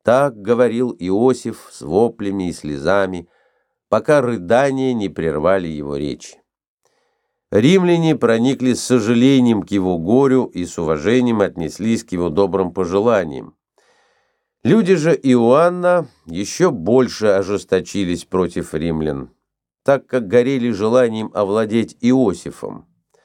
Так говорил Иосиф с воплями и слезами, пока рыдания не прервали его речи. Римляне проникли с сожалением к его горю и с уважением отнеслись к его добрым пожеланиям. Люди же Иоанна еще больше ожесточились против римлян, так как горели желанием овладеть Иосифом.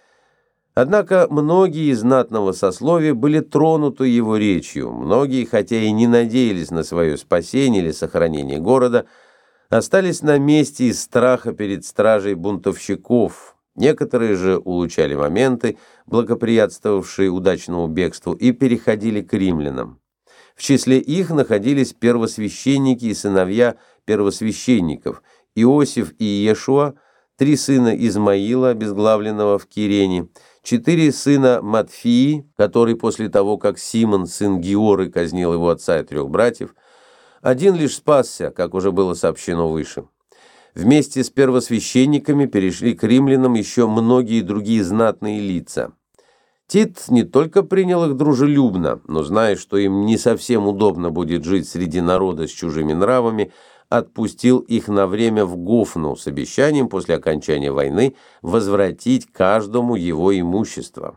Однако многие из знатного сословия были тронуты его речью, многие, хотя и не надеялись на свое спасение или сохранение города, остались на месте из страха перед стражей бунтовщиков. Некоторые же улучшали моменты, благоприятствовавшие удачному бегству, и переходили к римлянам. В числе их находились первосвященники и сыновья первосвященников Иосиф и Иешуа, 3 сына Измаила, обезглавленного в Кирене, 4 сына Матфии, который после того, как Симон, сын Гиоры, казнил его отца и 3 братьев, один лишь спасся, как уже было сообщено выше. Вместе с первосвященниками перешли к римлянам еще многие другие знатные лица. Тит не только принял их дружелюбно, но, зная, что им не совсем удобно будет жить среди народа с чужими нравами, отпустил их на время в Гофну с обещанием после окончания войны возвратить каждому его имущество.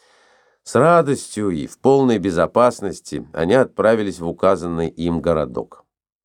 С радостью и в полной безопасности они отправились в указанный им городок.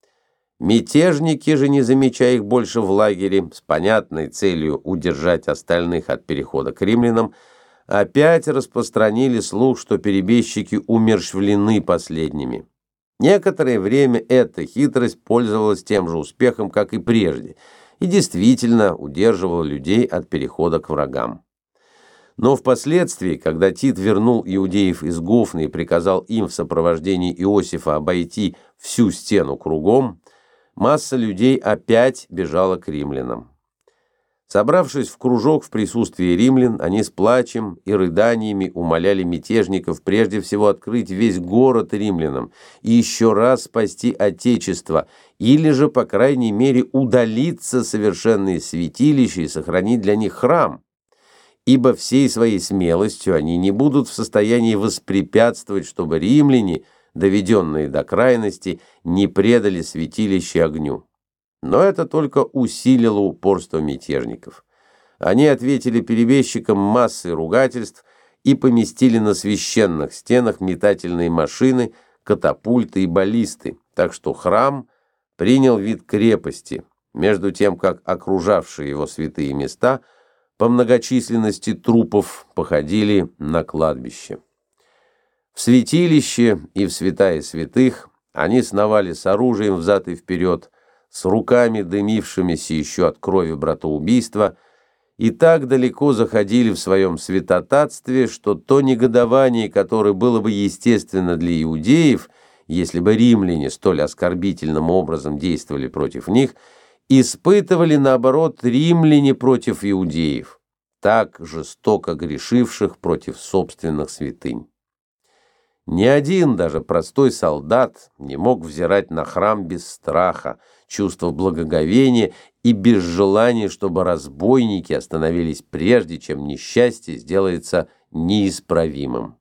Мятежники же, не замечая их больше в лагере, с понятной целью удержать остальных от перехода к римлянам, опять распространили слух, что перебежчики умерщвлены последними. Некоторое время эта хитрость пользовалась тем же успехом, как и прежде, и действительно удерживала людей от перехода к врагам. Но впоследствии, когда Тит вернул иудеев из Гофны и приказал им в сопровождении Иосифа обойти всю стену кругом, масса людей опять бежала к римлянам. Собравшись в кружок в присутствии римлян, они с плачем и рыданиями умоляли мятежников прежде всего открыть весь город римлянам и еще раз спасти Отечество, или же, по крайней мере, удалиться совершенно из святилища и сохранить для них храм, ибо всей своей смелостью они не будут в состоянии воспрепятствовать, чтобы римляне, доведенные до крайности, не предали святилище огню. Но это только усилило упорство мятежников. Они ответили перебежчикам массой ругательств и поместили на священных стенах метательные машины, катапульты и баллисты, так что храм принял вид крепости, между тем как окружавшие его святые места по многочисленности трупов походили на кладбище. В святилище и в святая святых они сновали с оружием взад и вперед, с руками, дымившимися еще от крови братоубийства, и так далеко заходили в своем святотатстве, что то негодование, которое было бы естественно для иудеев, если бы римляне столь оскорбительным образом действовали против них, испытывали, наоборот, римляне против иудеев, так жестоко грешивших против собственных святынь. Ни один, даже простой солдат, не мог взирать на храм без страха, чувства благоговения и без желания, чтобы разбойники остановились прежде, чем несчастье сделается неисправимым.